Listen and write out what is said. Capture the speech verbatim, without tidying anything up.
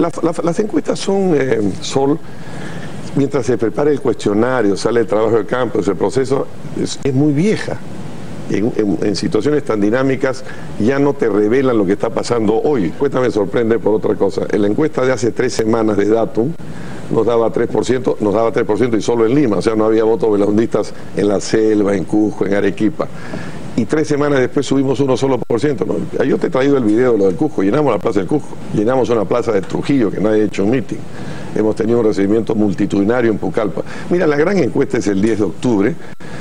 la, la, las encuestas son, eh, Sol, mientras se prepara el cuestionario, sale el trabajo de campo, ese proceso es, es muy vieja. En, en, en situaciones tan dinámicas ya no te revelan lo que está pasando hoy. La encuesta me sorprende por otra cosa. En la encuesta de hace tres semanas de Datum nos daba tres por ciento, nos daba tres por ciento y solo en Lima, o sea, no había votos belaundistas en la Selva, en Cusco, en Arequipa. Y tres semanas después subimos uno solo por ciento. ¿No? Yo te he traído el video de lo del Cusco, llenamos la plaza del Cusco, llenamos una plaza de Trujillo, que nadie ha hecho un meeting. Hemos tenido un recibimiento multitudinario en Pucallpa. Mira, la gran encuesta es el diez de octubre.